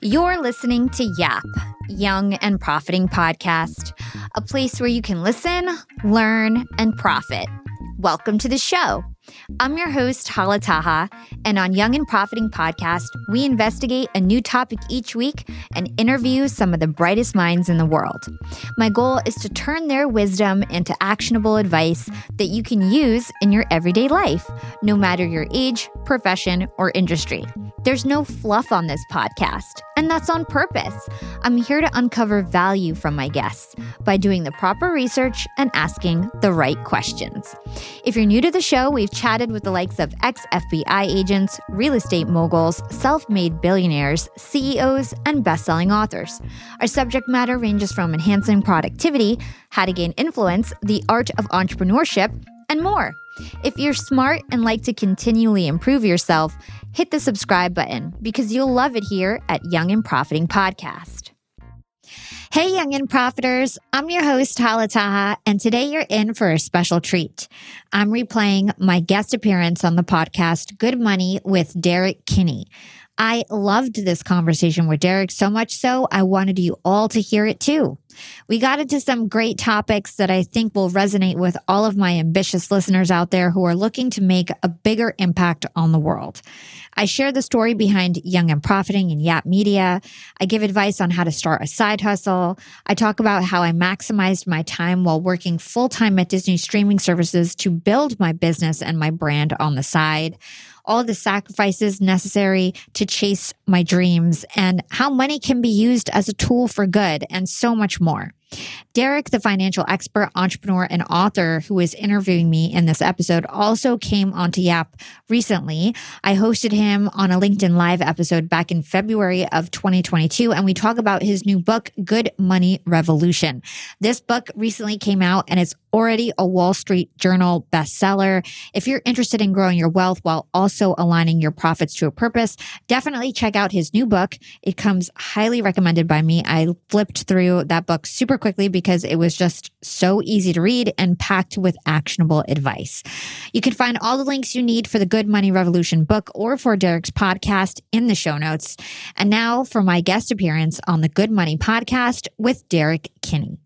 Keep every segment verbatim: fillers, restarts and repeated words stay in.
You're listening to Yap, Young and Profiting Podcast, a place where you can listen, learn, and profit. Welcome to the show. I'm your host, Hala Taha, and on Young and Profiting Podcast, we investigate a new topic each week and interview some of the brightest minds in the world. My goal is to turn their wisdom into actionable advice that you can use in your everyday life, no matter your age, profession, or industry. There's no fluff on this podcast, and that's on purpose. I'm here to uncover value from my guests by doing the proper research and asking the right questions. If you're new to the show, we've chatted with the likes of ex-F B I agents, real estate moguls, self-made billionaires, C E Os, and best-selling authors. Our subject matter ranges from enhancing productivity, how to gain influence, the art of entrepreneurship, and more. If you're smart and like to continually improve yourself, hit the subscribe button because you'll love it here at Young and Profiting Podcast. Hey, Young and Profiters. I'm your host, Hala Taha, and today you're in for a special treat. I'm replaying my guest appearance on the podcast, Good Money with Derek Kinney. I loved this conversation with Derek so much so I wanted you all to hear it too. We got into some great topics that I think will resonate with all of my ambitious listeners out there who are looking to make a bigger impact on the world. I share the story behind Young and Profiting and Yap Media. I give advice on how to start a side hustle. I talk about how I maximized my time while working full-time at Disney streaming services to build my business and my brand on the side. All the sacrifices necessary to chase my dreams, and how money can be used as a tool for good, and so much more. Derek, the financial expert, entrepreneur, and author who is interviewing me in this episode, also came onto Yap recently. I hosted him on a LinkedIn Live episode back in February of twenty twenty-two, and we talk about his new book, Good Money Revolution. This book recently came out, and it's already a Wall Street Journal bestseller. If you're interested in growing your wealth while also aligning your profits to a purpose, definitely check out his new book. It comes highly recommended by me. I flipped through that book super quickly because it was just so easy to read and packed with actionable advice. You can find all the links you need for the Good Money Revolution book or for Derek's podcast in the show notes. And now for my guest appearance on the Good Money podcast with Derek Kinney.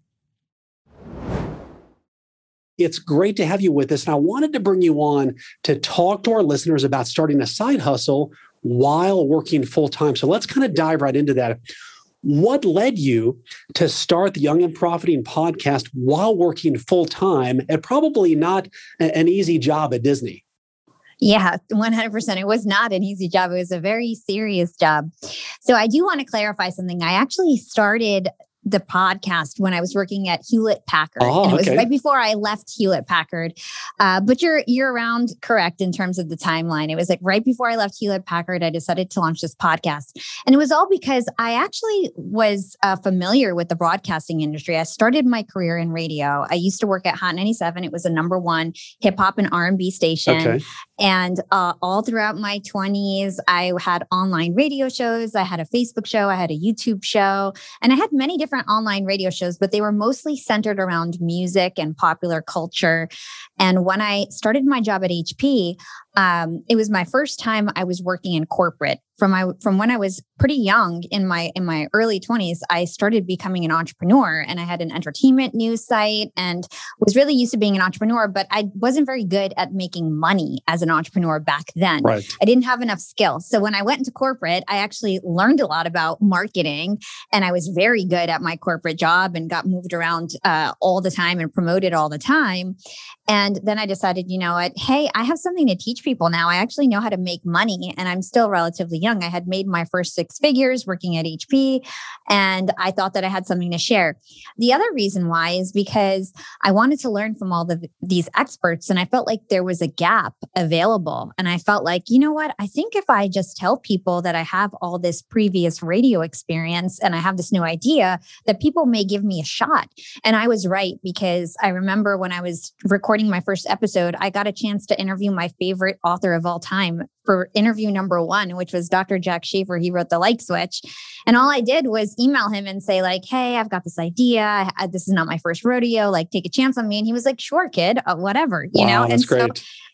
It's great to have you with us. And I wanted to bring you on to talk to our listeners about starting a side hustle while working full-time. So let's kind of dive right into that. What led you to start the Young and Profiting podcast while working full-time at probably not a- an easy job at Disney? Yeah, one hundred percent. It was not an easy job. It was a very serious job. So I do want to clarify something. I actually started the podcast when I was working at Hewlett Packard. Oh, and it was okay. right before I left Hewlett Packard. Uh, but you're you're around correct in terms of the timeline. It was like right before I left Hewlett Packard, I decided to launch this podcast. And it was all because I actually was uh, familiar with the broadcasting industry. I started my career in radio. I used to work at Hot ninety-seven. It was a number one hip hop and R and B station. Okay. And uh, all throughout my twenties, I had online radio shows. I had a Facebook show. I had a YouTube show. And I had many different online radio shows, but they were mostly centered around music and popular culture. And when I started my job at H P, um, it was my first time I was working in corporate. From my from when I was pretty young in my in my early twenties, I started becoming an entrepreneur, and I had an entertainment news site and was really used to being an entrepreneur, but I wasn't very good at making money as an entrepreneur back then. Right. I didn't have enough skill. So when I went into corporate, I actually learned a lot about marketing, and I was very good at my corporate job and got moved around uh, all the time and promoted all the time. And then I decided, you know what, hey, I have something to teach people now. I actually know how to make money, and I'm still relatively young. I had made my first six figures working at H P, and I thought that I had something to share. The other reason why is because I wanted to learn from all the, these experts, and I felt like there was a gap available. And I felt like, you know what, I think if I just tell people that I have all this previous radio experience and I have this new idea, that people may give me a shot. And I was right, because I remember when I was recording my first episode, I got a chance to interview my favorite author of all time for interview number one, which was Doctor Jack Schaefer. He wrote The Like Switch. And all I did was email him and say like, hey, I've got this idea. I, I, this is not my first rodeo. Like, take a chance on me. And he was like, sure, kid, uh, whatever, you wow, know? That's and so great.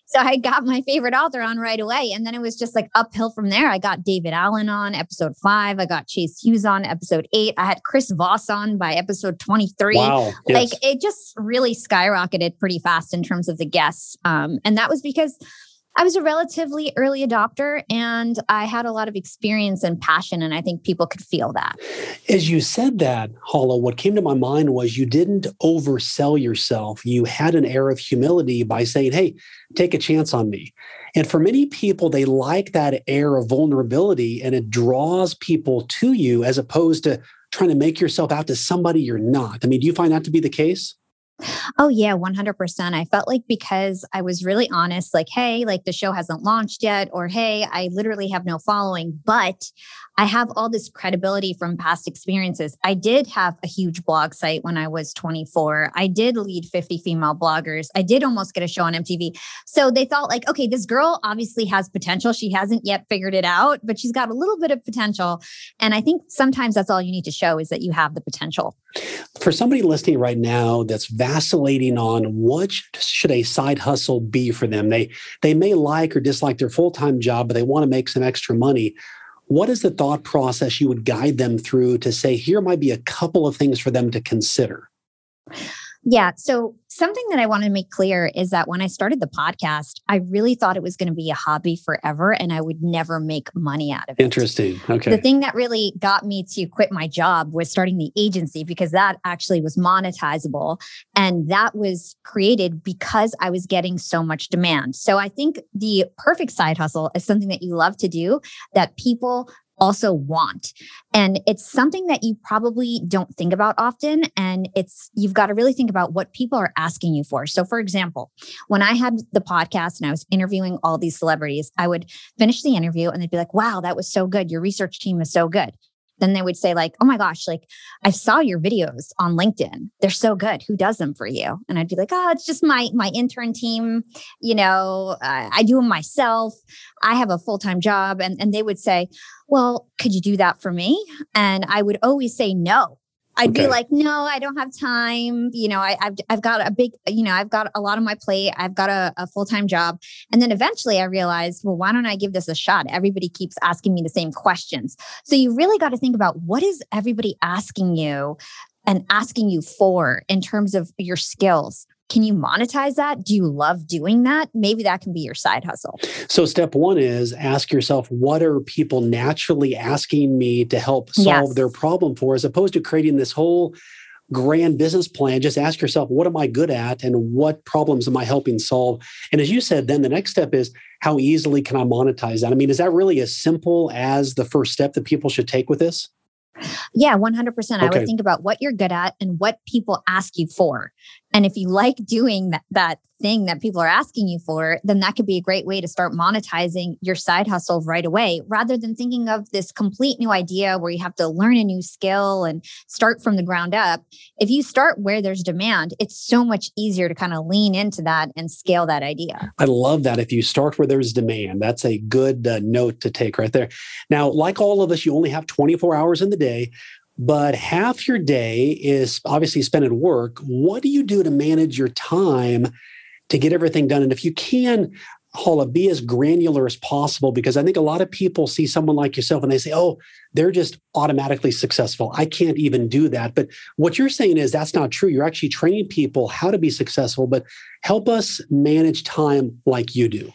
So I got my favorite author on right away. And then it was just like uphill from there. I got David Allen on episode five. I got Chase Hughes on episode eight. I had Chris Voss on by episode twenty-three. Wow. Like Yes. it just really skyrocketed pretty fast in terms of the guests. Um, and that was because I was a relatively early adopter and I had a lot of experience and passion. And I think people could feel that. As you said that, Hala, what came to my mind was you didn't oversell yourself. You had an air of humility by saying, hey, take a chance on me. And for many people, they like that air of vulnerability and it draws people to you as opposed to trying to make yourself out to somebody you're not. I mean, do you find that to be the case? Oh, yeah, one hundred percent. I felt like because I was really honest, like, hey, like the show hasn't launched yet, or hey, I literally have no following, but I have all this credibility from past experiences. I did have a huge blog site when I was twenty-four. I did lead fifty female bloggers. I did almost get a show on M T V. So they thought like, okay, this girl obviously has potential. She hasn't yet figured it out, but she's got a little bit of potential. And I think sometimes that's all you need to show is that you have the potential. For somebody listening right now that's vacillating on what should a side hustle be for them, they they may like or dislike their full-time job, but they want to make some extra money. What is the thought process you would guide them through to say, here might be a couple of things for them to consider? Yeah. So something that I want to make clear is that when I started the podcast, I really thought it was going to be a hobby forever and I would never make money out of it. Interesting. Okay. The thing that really got me to quit my job was starting the agency because that actually was monetizable. And that was created because I was getting so much demand. So I think the perfect side hustle is something that you love to do that people also want. And it's something that you probably don't think about often. And it's, you've got to really think about what people are asking you for. So for example, when I had the podcast and I was interviewing all these celebrities, I would finish the interview and they'd be like, wow, that was so good. Your research team is so good. Then they would say like, oh my gosh, like I saw your videos on LinkedIn. They're so good. Who does them for you? And I'd be like, oh, it's just my, my intern team. You know, uh, I do them myself. I have a full-time job. And, and they would say, well, could you do that for me? And I would always say no. I'd Okay. be like, no, I don't have time. You know, I, I've I've got a big, you know, I've got a lot on my plate. I've got a, a full-time job. And then eventually I realized, well, why don't I give this a shot? Everybody keeps asking me the same questions. So you really got to think about what is everybody asking you and asking you for in terms of your skills. Can you monetize that? Do you love doing that? Maybe that can be your side hustle. So step one is ask yourself, what are people naturally asking me to help solve Yes. their problem for, as opposed to creating this whole grand business plan? Just ask yourself, what am I good at and what problems am I helping solve? And as you said, then the next step is how easily can I monetize that? I mean, is that really as simple as the first step that people should take with this? Yeah, one hundred percent. I Okay. would think about what you're good at and what people ask you for. And if you like doing that, that thing that people are asking you for, then that could be a great way to start monetizing your side hustle right away, rather than thinking of this complete new idea where you have to learn a new skill and start from the ground up. If you start where there's demand, it's so much easier to kind of lean into that and scale that idea. I love that. If you start where there's demand, that's a good uh, note to take right there. Now, like all of us, you only have twenty-four hours in the day, but half your day is obviously spent at work. What do you do to manage your time to get everything done? And if you can, Hala, be as granular as possible, because I think a lot of people see someone like yourself and they say, oh, they're just automatically successful. I can't even do that. But what you're saying is that's not true. You're actually training people how to be successful, but help us manage time like you do.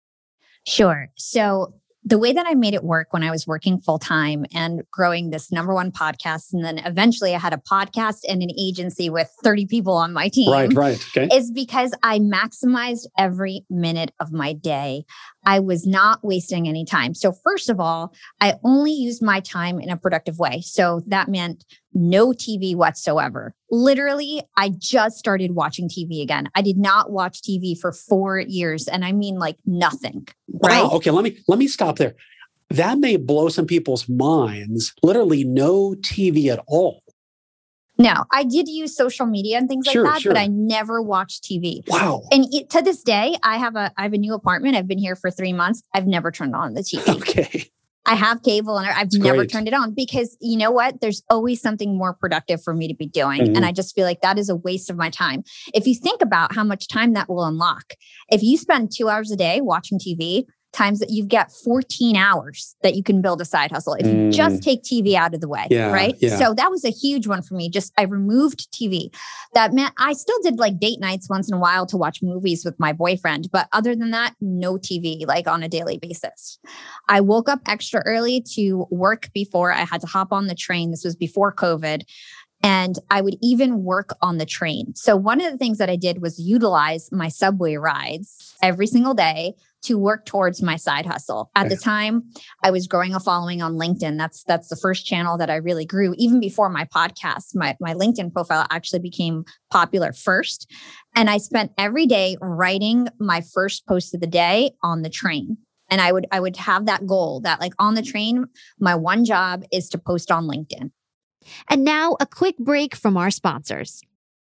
Sure. So the way that I made it work when I was working full time and growing this number one podcast, and then eventually I had a podcast and an agency with thirty people on my team. Right, right. Okay. Is because I maximized every minute of my day. I was not wasting any time. So first of all, I only used my time in a productive way. So that meant no T V whatsoever. Literally, I just started watching T V again. I did not watch T V for four years. And I mean like nothing, right? Wow. Okay, let me let me stop there. That may blow some people's minds. Literally no T V at all. No, I did use social media and things Sure, like that, sure. but I never watched T V. Wow. And it, to this day, I have a I have a new apartment. I've been here for three months. I've never turned on the T V. Okay. I have cable and I've It's never great. turned it on because you know what? There's always something more productive for me to be doing. Mhm. And I just feel like that is a waste of my time. If you think about how much time that will unlock, if you spend two hours a day watching T V, times that you get fourteen hours that you can build a side hustle if you Mm. just take T V out of the way, Yeah, right? yeah. So that was a huge one for me. Just I removed T V. That meant I still did like date nights once in a while to watch movies with my boyfriend. But other than that, no T V like on a daily basis. I woke up extra early to work before I had to hop on the train. This was before COVID. And I would even work on the train. So one of the things that I did was utilize my subway rides every single day to work towards my side hustle. At the time, I was growing a following on LinkedIn. That's that's the first channel that I really grew. Even before my podcast, my, my LinkedIn profile actually became popular first. And I spent every day writing my first post of the day on the train. And I would I would have that goal that like on the train, my one job is to post on LinkedIn. And now a quick break from our sponsors.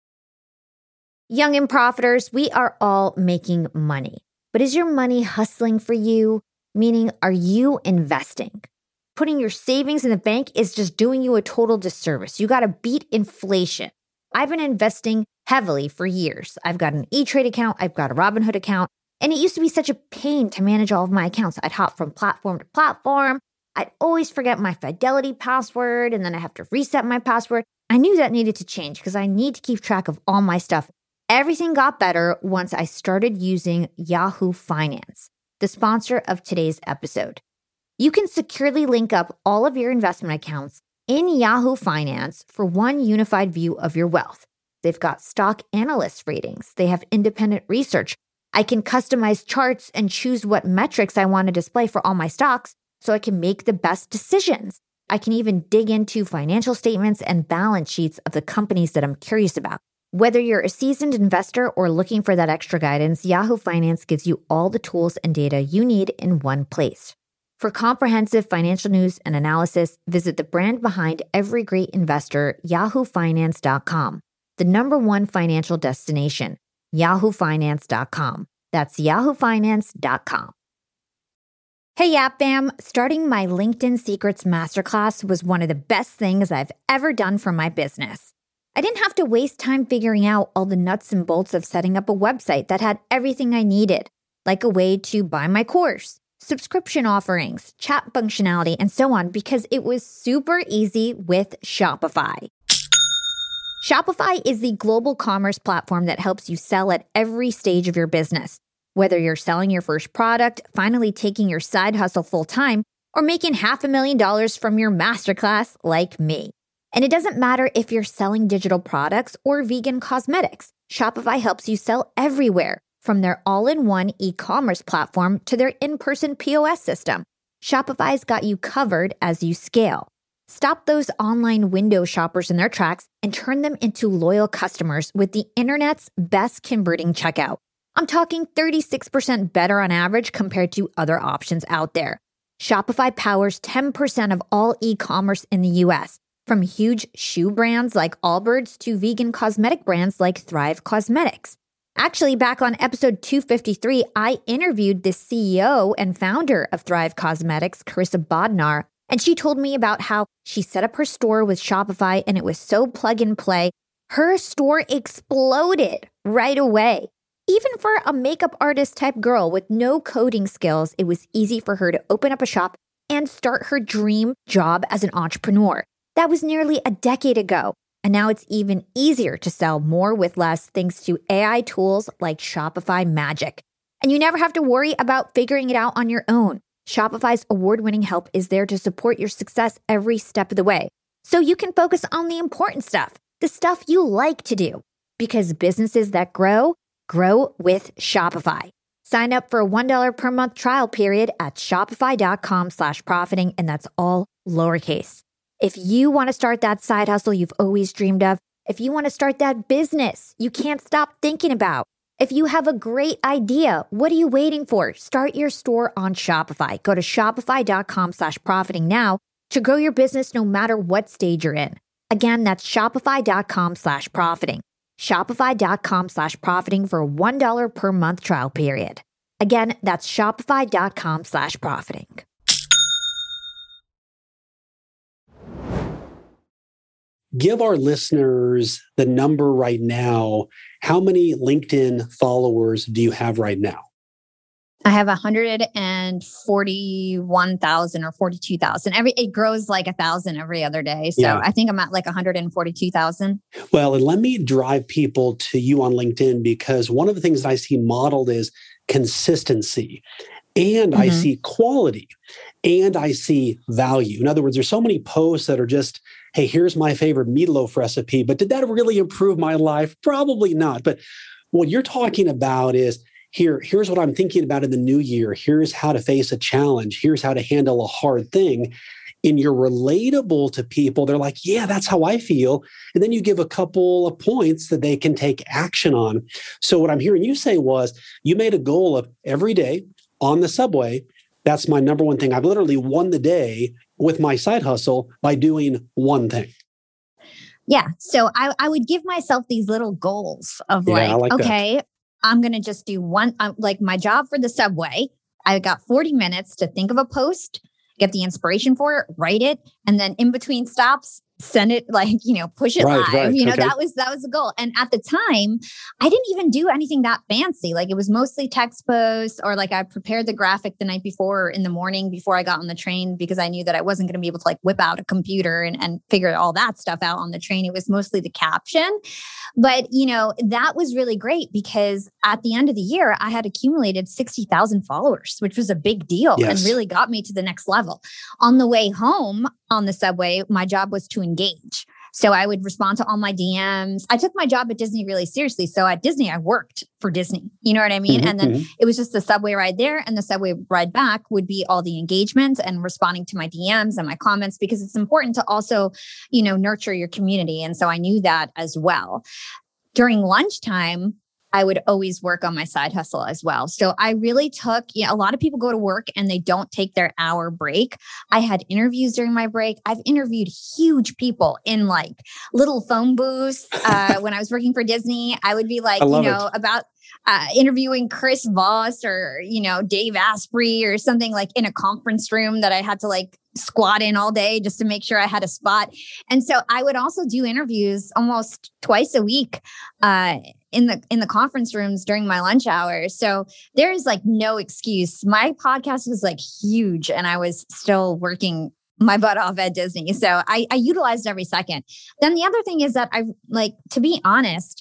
Young and Profiters, we are all making money. But is your money hustling for you? Meaning, are you investing? Putting your savings in the bank is just doing you a total disservice. You got to beat inflation. I've been investing heavily for years. I've got an E-Trade account. I've got a Robinhood account. And it used to be such a pain to manage all of my accounts. I'd hop from platform to platform. I'd always forget my Fidelity password, and then I have to reset my password. I knew that needed to change because I need to keep track of all my stuff. Everything got better once I started using Yahoo Finance, the sponsor of today's episode. You can securely link up all of your investment accounts in Yahoo Finance for one unified view of your wealth. They've got stock analyst ratings. They have independent research. I can customize charts and choose what metrics I want to display for all my stocks, so I can make the best decisions. I can even dig into financial statements and balance sheets of the companies that I'm curious about. Whether you're a seasoned investor or looking for that extra guidance, Yahoo Finance gives you all the tools and data you need in one place. For comprehensive financial news and analysis, visit the brand behind every great investor, yahoo finance dot com, the number one financial destination, yahoo finance dot com. That's yahoo finance dot com. Hey, Yap Fam, starting my LinkedIn Secrets Masterclass was one of the best things I've ever done for my business. I didn't have to waste time figuring out all the nuts and bolts of setting up a website that had everything I needed, like a way to buy my course, subscription offerings, chat functionality, and so on, because it was super easy with Shopify. Shopify is the global commerce platform that helps you sell at every stage of your business. Whether you're selling your first product, finally taking your side hustle full-time, or making half a million dollars from your masterclass like me. And it doesn't matter if you're selling digital products or vegan cosmetics. Shopify helps you sell everywhere, from their all-in-one e-commerce platform to their in-person P O S system. Shopify's got you covered as you scale. Stop those online window shoppers in their tracks and turn them into loyal customers with the internet's best converting checkout. I'm talking thirty-six percent better on average compared to other options out there. Shopify powers ten percent of all e-commerce in the U S, from huge shoe brands like Allbirds to vegan cosmetic brands like Thrive Cosmetics. Actually, back on episode two fifty-three, I interviewed the C E O and founder of Thrive Cosmetics, Carissa Bodnar, and she told me about how she set up her store with Shopify and it was so plug and play. Her store exploded right away. Even for a makeup artist type girl with no coding skills, it was easy for her to open up a shop and start her dream job as an entrepreneur. That was nearly a decade ago. And now it's even easier to sell more with less thanks to A I tools like Shopify Magic. And you never have to worry about figuring it out on your own. Shopify's award-winning help is there to support your success every step of the way. So you can focus on the important stuff, the stuff you like to do. Because businesses that grow, grow with Shopify. Sign up for a one dollar per month trial period at shopify.com slash profiting, and that's all lowercase. If you want to start that side hustle you've always dreamed of, if you want to start that business you can't stop thinking about, if you have a great idea, what are you waiting for? Start your store on Shopify. Go to shopify.com slash profiting now to grow your business no matter what stage you're in. Again, that's shopify.com slash profiting. Shopify.com slash profiting for a one dollar per month trial period. Again, that's shopify.com slash profiting. give our listeners the number right now. How many LinkedIn followers do you have right now? I have one hundred forty-one thousand or forty-two thousand. Every it grows like a thousand every other day. So yeah. I think I'm at like one hundred forty-two thousand. Well, and let me drive people to you on LinkedIn, because one of the things that I see modeled is consistency, and mm-hmm. I see quality, and I see value. In other words, there's so many posts that are just, hey, here's my favorite meatloaf recipe, but did that really improve my life? Probably not. But what you're talking about is, Here, here's what I'm thinking about in the new year. Here's how to face a challenge. Here's how to handle a hard thing. And you're relatable to people. They're like, yeah, that's how I feel. And then you give a couple of points that they can take action on. So what I'm hearing you say was, you made a goal of every day on the subway. That's my number one thing. I've literally won the day with my side hustle by doing one thing. Yeah. So I, I would give myself these little goals of yeah, like, like, okay, that. I'm going to just do one, um, like my job for the subway. I got forty minutes to think of a post, get the inspiration for it, write it, and then in between stops, send it, like, you know, push it right, live. Right. You know, okay. that was, that was the goal. And at the time, I didn't even do anything that fancy. Like it was mostly text posts, or like I prepared the graphic the night before or in the morning before I got on the train, because I knew that I wasn't going to be able to like whip out a computer and, and figure all that stuff out on the train. It was mostly the caption. But, you know, that was really great, because at the end of the year, I had accumulated sixty thousand followers, which was a big deal yes. and really got me to the next level. On the way home on the subway, my job was to engage. So I would respond to all my D Ms. I took my job at Disney really seriously. So at Disney, I worked for Disney. You know what I mean? Mm-hmm, and then mm-hmm. it was just the subway ride there, and the subway ride back would be all the engagement and responding to my D Ms and my comments, because it's important to also, you know, nurture your community. And so I knew that as well. During lunchtime, I would always work on my side hustle as well. So I really took, you know, a lot of people go to work and they don't take their hour break. I had interviews during my break. I've interviewed huge people in like little phone booths. Uh, when I was working for Disney, I would be like, you know, it. about uh, interviewing Chris Voss or, you know, Dave Asprey or something, like in a conference room that I had to like squat in all day just to make sure I had a spot. And so I would also do interviews almost twice a week uh, in the in the conference rooms during my lunch hours. So there is like no excuse. My podcast was like huge, and I was still working my butt off at Disney. So I, I utilized every second. Then the other thing is that I like, to be honest,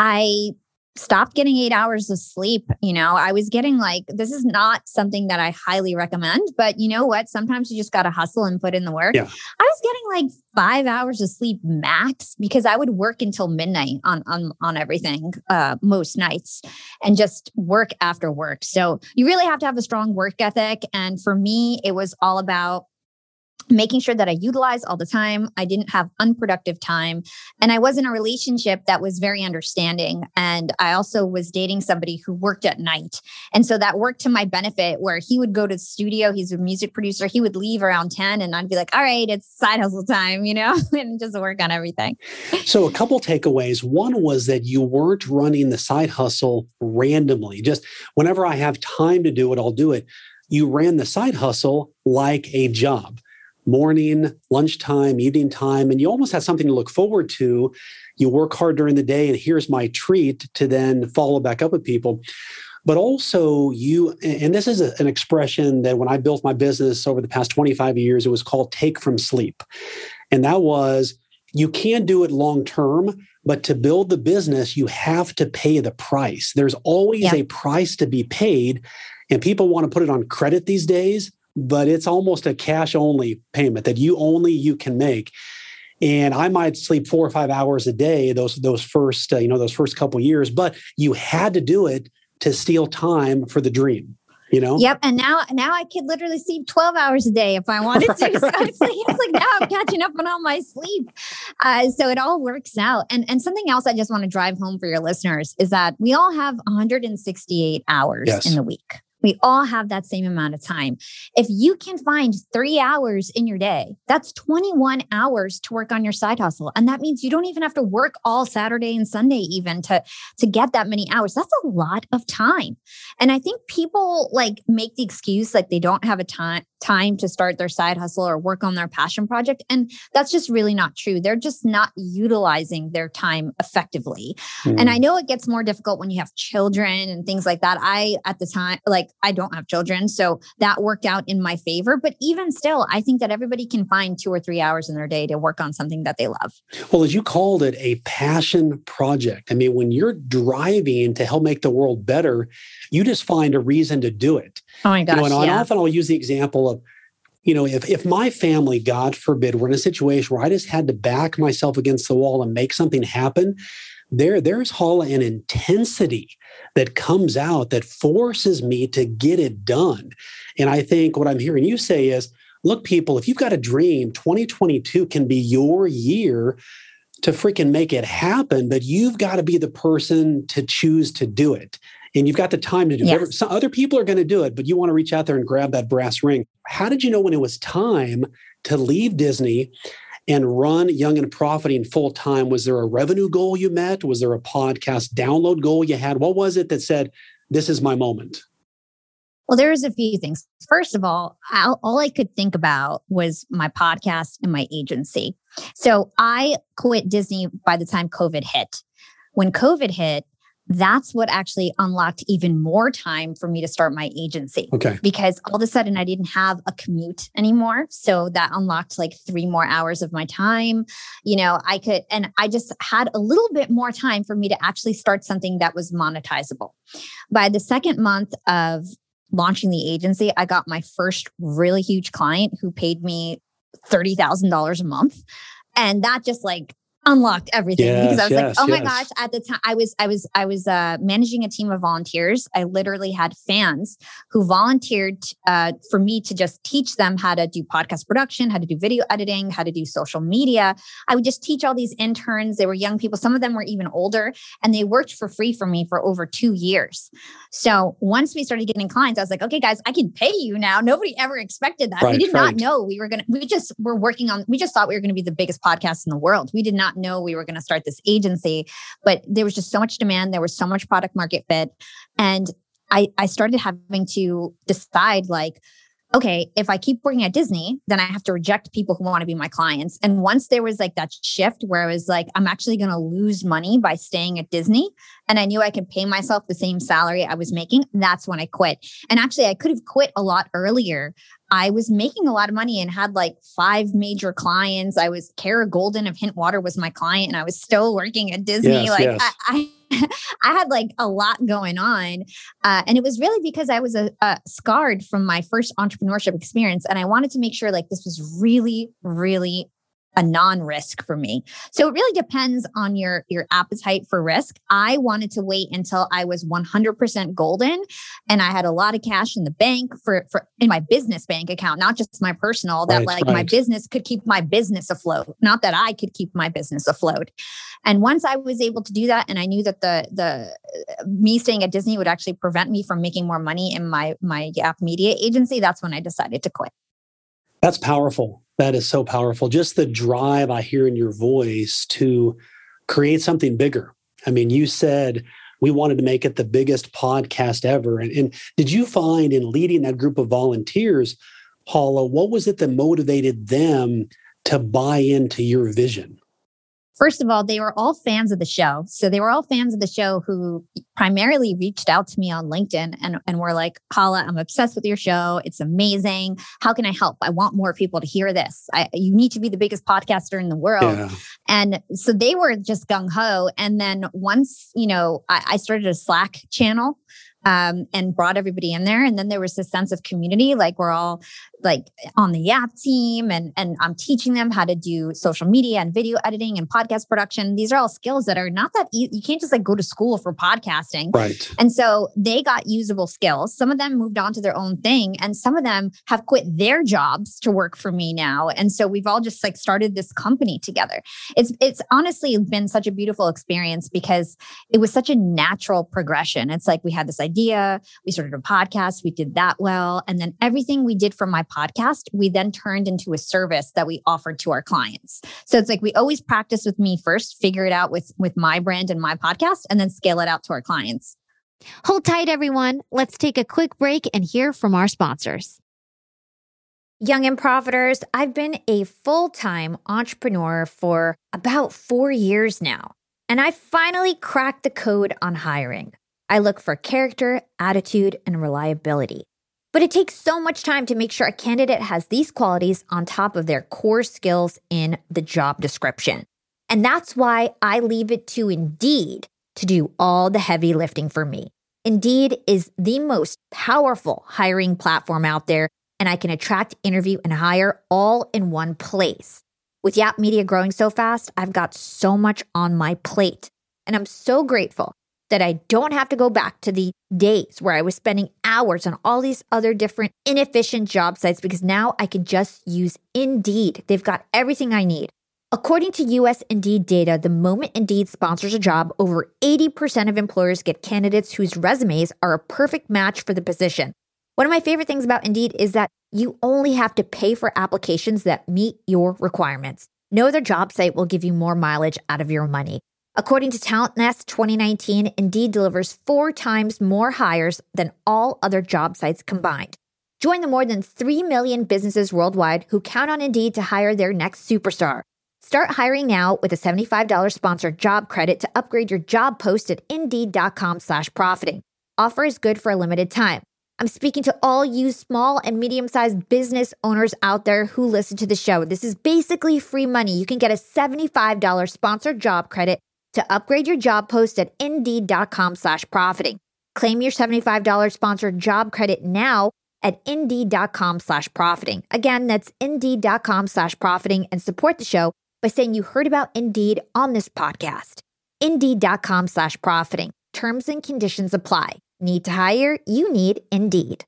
I stopped getting eight hours of sleep. You know, I was getting like, this is not something that I highly recommend, but you know what? Sometimes you just got to hustle and put in the work. Yeah. I was getting like five hours of sleep max, because I would work until midnight on, on, on everything, uh, most nights, and just work after work. So you really have to have a strong work ethic. And for me, it was all about making sure that I utilized all the time. I didn't have unproductive time. And I was in a relationship that was very understanding. And I also was dating somebody who worked at night. And so that worked to my benefit, where he would go to the studio. He's a music producer. He would leave around ten, and I'd be like, all right, it's side hustle time, you know, and just work on everything. So a couple takeaways. One was that you weren't running the side hustle randomly. Just whenever I have time to do it, I'll do it. You ran the side hustle like a job. Morning, lunchtime, evening time, and you almost have something to look forward to. You work hard during the day, and here's my treat to then follow back up with people. But also you, and this is a, an expression that when I built my business over the past twenty-five years, it was called take from sleep. And that was, you can do it long term, but to build the business, you have to pay the price. There's always yeah. a price to be paid, and people want to put it on credit these days. But it's almost a cash only payment that you only you can make. And I might sleep four or five hours a day those those first uh, you know those first couple years, but you had to do it to steal time for the dream. You know. Yep. And now now I could literally sleep twelve hours a day if I wanted to. Right, right. So it's like, it's like now I'm catching up on all my sleep. Uh, so it all works out. And and something else I just want to drive home for your listeners is that we all have one hundred sixty-eight hours yes. in the week. We all have that same amount of time. If you can find three hours in your day, that's twenty-one hours to work on your side hustle. And that means you don't even have to work all Saturday and Sunday even to, to get that many hours. That's a lot of time. And I think people like make the excuse like they don't have a time time to start their side hustle or work on their passion project. And that's just really not true. They're just not utilizing their time effectively. Mm. And I know it gets more difficult when you have children and things like that. I, at the time, like I don't have children, so that worked out in my favor. But even still, I think that everybody can find two or three hours in their day to work on something that they love. Well, as you called it, a passion project. I mean, when you're driving to help make the world better, you just find a reason to do it. Oh my gosh, you know, and yeah. often I'll use the example of, you know, if if my family, God forbid, were in a situation where I just had to back myself against the wall and make something happen, there, there's Hala an intensity that comes out that forces me to get it done. And I think what I'm hearing you say is, look, people, if you've got a dream, twenty twenty-two can be your year to freaking make it happen, but you've got to be the person to choose to do it. And you've got the time to do yes. it. Some other people are going to do it, but you want to reach out there and grab that brass ring. How did you know when it was time to leave Disney and run Young and Profiting full time? Was there a revenue goal you met? Was there a podcast download goal you had? What was it that said, this is my moment? Well, there's a few things. First of all, I'll, all I could think about was my podcast and my agency. So I quit Disney by the time COVID hit. When COVID hit, that's what actually unlocked even more time for me to start my agency. Okay. Because all of a sudden I didn't have a commute anymore. So that unlocked like three more hours of my time. You know, I could, and I just had a little bit more time for me to actually start something that was monetizable. By the second month of launching the agency, I got my first really huge client who paid me thirty thousand dollars a month. And that just like unlocked everything yes, because I was yes, like, oh my yes. gosh, at the time I was, I was, I was uh, managing a team of volunteers. I literally had fans who volunteered uh, for me to just teach them how to do podcast production, how to do video editing, how to do social media. I would just teach all these interns. They were young people. Some of them were even older, and they worked for free for me for over two years. So once we started getting clients, I was like, okay, guys, I can pay you now. Nobody ever expected that. Right, we did right. not know we were going to, we just were working on, we just thought we were going to be the biggest podcast in the world. We did not know we were going to start this agency, but there was just so much demand. There was so much product market fit. And I, I started having to decide like, okay, if I keep working at Disney, then I have to reject people who want to be my clients. And once there was like that shift where I was like, I'm actually going to lose money by staying at Disney, and I knew I could pay myself the same salary I was making, that's when I quit. And actually, I could have quit a lot earlier. I was making a lot of money and had like five major clients. I was Kara Golden of Hint Water was my client, and I was still working at Disney. Yes, like yes. I, I I had like a lot going on. Uh, and it was really because I was a, a scarred from my first entrepreneurship experience. And I wanted to make sure like this was really, really a non-risk for me. So it really depends on your, your appetite for risk. I wanted to wait until I was one hundred percent golden and I had a lot of cash in the bank for, for in my business bank account, not just my personal, that right, like right. my business could keep my business afloat, not that I could keep my business afloat. And once I was able to do that, and I knew that the the me staying at Disney would actually prevent me from making more money in my my Yap Media agency, that's when I decided to quit. That's powerful. That is so powerful. Just the drive I hear in your voice to create something bigger. I mean, you said we wanted to make it the biggest podcast ever. And, and did you find in leading that group of volunteers, Hala, what was it that motivated them to buy into your vision? First of all, they were all fans of the show. So they were all fans of the show who primarily reached out to me on LinkedIn and, and were like, Hala, I'm obsessed with your show. It's amazing. How can I help? I want more people to hear this. I, you need to be the biggest podcaster in the world. Yeah. And so they were just gung-ho. And then once, you know, I, I started a Slack channel Um, and brought everybody in there. And then there was this sense of community, like we're all like on the Yap team, and, and I'm teaching them how to do social media and video editing and podcast production. These are all skills that are not that easy. You can't just like go to school for podcasting. Right. And so they got usable skills. Some of them moved on to their own thing, and some of them have quit their jobs to work for me now. And so we've all just like started this company together. It's, it's honestly been such a beautiful experience because it was such a natural progression. It's like we had this idea, we started a podcast, we did that well. And then everything we did from my podcast, we then turned into a service that we offered to our clients. So it's like we always practice with me first, figure it out with, with my brand and my podcast, and then scale it out to our clients. Hold tight, everyone. Let's take a quick break and hear from our sponsors. Young and Profiters, I've been a full-time entrepreneur for about four years now, and I finally cracked the code on hiring. I look for character, attitude, and reliability. But it takes so much time to make sure a candidate has these qualities on top of their core skills in the job description. And that's why I leave it to Indeed to do all the heavy lifting for me. Indeed is the most powerful hiring platform out there, and I can attract, interview, and hire all in one place. With Yap Media growing so fast, I've got so much on my plate, and I'm so grateful that I don't have to go back to the days where I was spending hours on all these other different inefficient job sites, because now I can just use Indeed. They've got everything I need. According to U S Indeed data, the moment Indeed sponsors a job, over eighty percent of employers get candidates whose resumes are a perfect match for the position. One of my favorite things about Indeed is that you only have to pay for applications that meet your requirements. No other job site will give you more mileage out of your money. According to Talent Nest twenty nineteen, Indeed delivers four times more hires than all other job sites combined. Join the more than three million businesses worldwide who count on Indeed to hire their next superstar. Start hiring now with a seventy-five dollars sponsored job credit to upgrade your job post at Indeed.com slash profiting. Offer is good for a limited time. I'm speaking to all you small and medium-sized business owners out there who listen to the show. This is basically free money. You can get a seventy-five dollars sponsored job credit to upgrade your job post at Indeed.com slash profiting. Claim your seventy-five dollars sponsored job credit now at Indeed.com slash profiting. Again, that's Indeed.com slash profiting, and support the show by saying you heard about Indeed on this podcast. Indeed.com slash profiting. Terms and conditions apply. Need to hire? You need Indeed.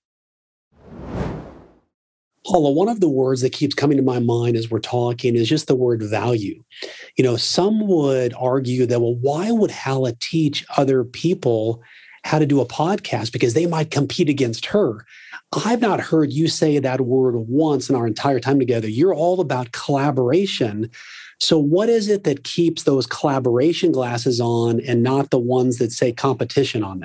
Paula, one of the words that keeps coming to my mind as we're talking is just the word value. You know, some would argue that, well, why would Hala teach other people how to do a podcast? Because they might compete against her. I've not heard you say that word once in our entire time together. You're all about collaboration. So what is it that keeps those collaboration glasses on and not the ones that say competition on them?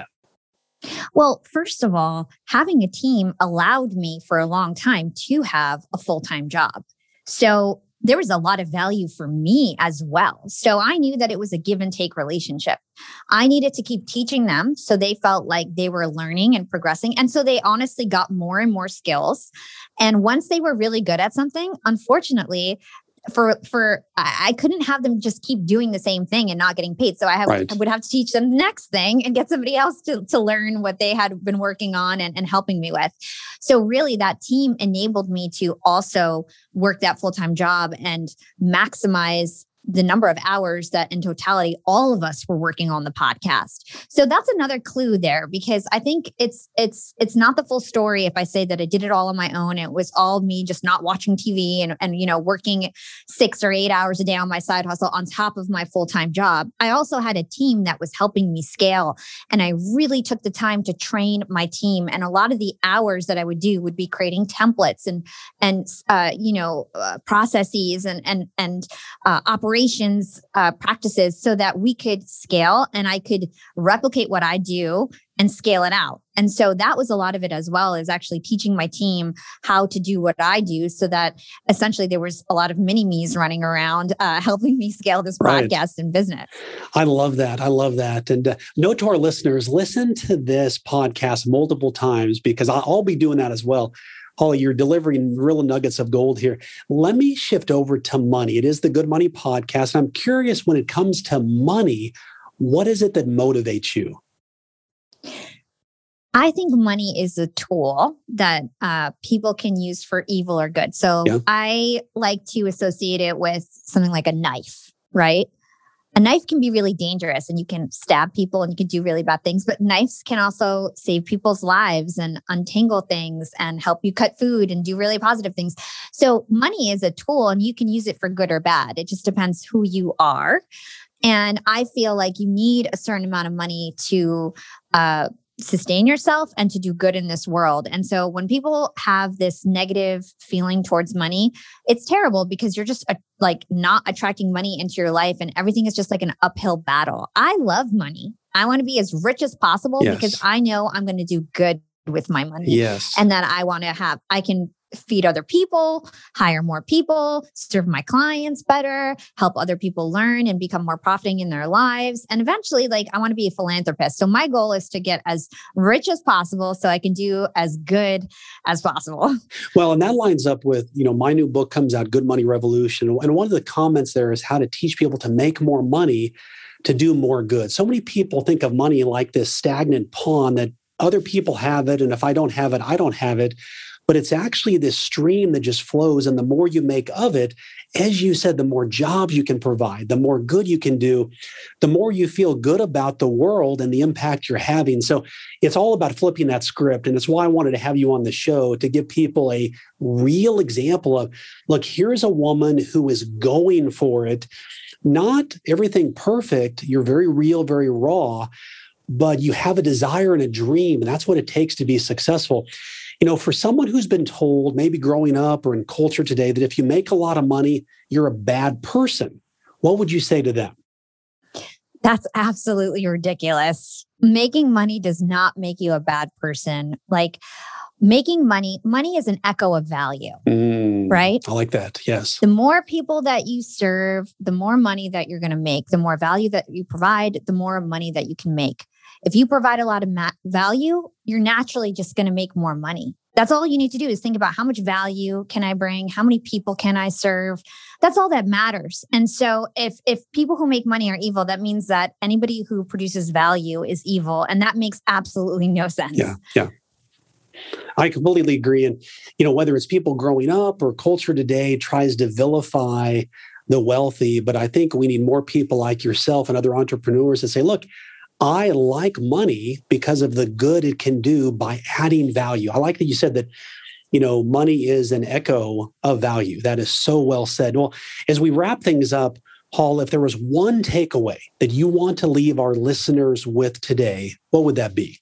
Well, first of all, having a team allowed me for a long time to have a full-time job. So there was a lot of value for me as well. So I knew that it was a give and take relationship. I needed to keep teaching them so they felt like they were learning and progressing. And so they honestly got more and more skills. And once they were really good at something, unfortunately, For for I couldn't have them just keep doing the same thing and not getting paid. So I, have, right. I would have to teach them the next thing and get somebody else to, to learn what they had been working on and, and helping me with. So really that team enabled me to also work that full-time job and maximize the number of hours that in totality, all of us were working on the podcast. So that's another clue there, because I think it's it's it's not the full story if I say that I did it all on my own. It was all me just not watching T V and, and you know, working six or eight hours a day on my side hustle on top of my full-time job. I also had a team that was helping me scale. And I really took the time to train my team. And a lot of the hours that I would do would be creating templates and, and uh, you know, uh, processes and, and, and uh, operations operations uh, practices so that we could scale and I could replicate what I do and scale it out. And so that was a lot of it as well, is actually teaching my team how to do what I do so that essentially there was a lot of mini-me's running around uh, helping me scale this right. podcast and business. I love that. I love that. And uh, note to our listeners, listen to this podcast multiple times because I'll be doing that as well. Holly, you're delivering real nuggets of gold here. Let me shift over to money. It is the Good Money Podcast. I'm curious, when it comes to money, what is it that motivates you? I think money is a tool that uh, people can use for evil or good. So Yeah. I like to associate it with something like a knife, right? A knife can be really dangerous and you can stab people and you can do really bad things, but knives can also save people's lives and untangle things and help you cut food and do really positive things. So money is a tool and you can use it for good or bad. It just depends who you are. And I feel like you need a certain amount of money to uh, sustain yourself and to do good in this world. And so when people have this negative feeling towards money, it's terrible because you're just uh, like not attracting money into your life and everything is just like an uphill battle. I love money. I want to be as rich as possible Yes. because I know I'm going to do good with my money. Yes. And that I want to have, I can feed other people, hire more people, serve my clients better, help other people learn and become more profiting in their lives. And eventually, like, I want to be a philanthropist. So my goal is to get as rich as possible so I can do as good as possible. Well, and that lines up with, you know, my new book comes out, Good Money Revolution. And one of the comments there is how to teach people to make more money to do more good. So many people think of money like this stagnant pond that other people have it. And if I don't have it, I don't have it. But it's actually this stream that just flows. And the more you make of it, as you said, the more jobs you can provide, the more good you can do, the more you feel good about the world and the impact you're having. So it's all about flipping that script. And it's why I wanted to have you on the show to give people a real example of, look, here's a woman who is going for it. Not everything perfect. You're very real, very raw, but you have a desire and a dream. And that's what it takes to be successful. You know, for someone who's been told, maybe growing up or in culture today, that if you make a lot of money, you're a bad person, what would you say to them? That's absolutely ridiculous. Making money does not make you a bad person. Like making money, money is an echo of value, Mm, right? I like that. Yes. The more people that you serve, the more money that you're going to make, the more value that you provide, the more money that you can make. If you provide a lot of ma- value, you're naturally just going to make more money. That's all you need to do is think about how much value can I bring? How many people can I serve? That's all that matters. And so if if people who make money are evil, that means that anybody who produces value is evil. And that makes absolutely no sense. Yeah. Yeah. I completely agree. And, you know, whether it's people growing up or culture today tries to vilify the wealthy, but I think we need more people like yourself and other entrepreneurs that say, look, I like money because of the good it can do by adding value. I like that you said that, you know, money is an echo of value. That is so well said. Well, as we wrap things up, Hall, if there was one takeaway that you want to leave our listeners with today, what would that be?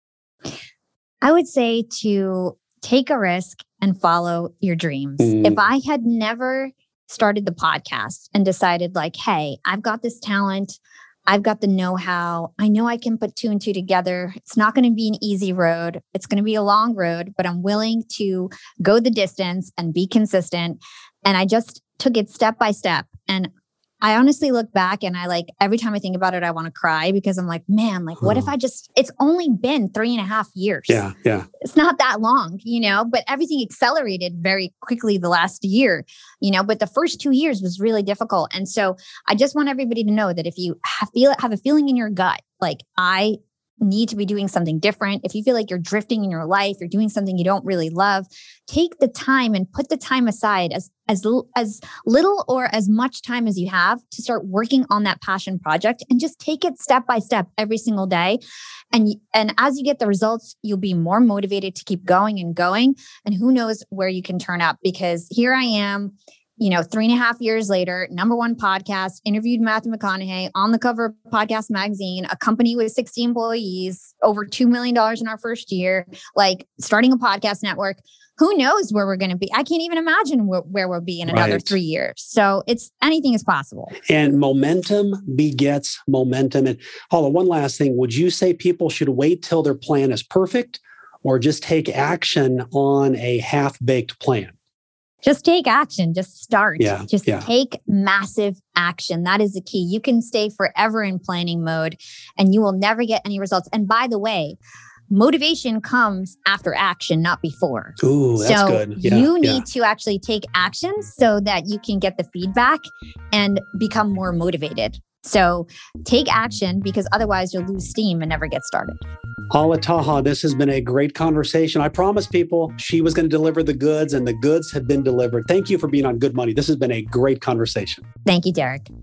I would say to take a risk and follow your dreams. Mm. If I had never started the podcast and decided like, hey, I've got this talent, I've got the know-how, I know I can put two and two together. It's not going to be an easy road. It's going to be a long road, but I'm willing to go the distance and be consistent. And I just took it step by step. And I honestly look back and I like, every time I think about it, I want to cry because I'm like, man, like, what if I just, it's only been three and a half years. Yeah, yeah. It's not that long, you know, but everything accelerated very quickly the last year, you know, but the first two years was really difficult. And so I just want everybody to know that if you have, feel, have a feeling in your gut, like I need to be doing something different. If you feel like you're drifting in your life, you're doing something you don't really love, take the time and put the time aside as as as little or as much time as you have to start working on that passion project and just take it step by step every single day. And and as you get the results, you'll be more motivated to keep going and going. And who knows where you can turn up, because here I am, you know, three and a half years later, number one podcast, interviewed Matthew McConaughey on the cover of Podcast Magazine, a company with sixty employees, over two million dollars in our first year, like starting a podcast network. Who knows where we're going to be? I can't even imagine wh- where we'll be in another Right. three years. So it's anything is possible. And momentum begets momentum. And Paula, one last thing. Would you say people should wait till their plan is perfect or just take action on a half-baked plan? Just take action. Just start. Yeah, Just yeah. take massive action. That is the key. You can stay forever in planning mode and you will never get any results. And by the way, motivation comes after action, not before. Ooh, that's so good. Yeah, you need yeah. to actually take action so that you can get the feedback and become more motivated. So take action, because otherwise you'll lose steam and never get started. Hala Taha, this has been a great conversation. I promised people she was going to deliver the goods, and the goods have been delivered. Thank you for being on Good Money. This has been a great conversation. Thank you, Derek.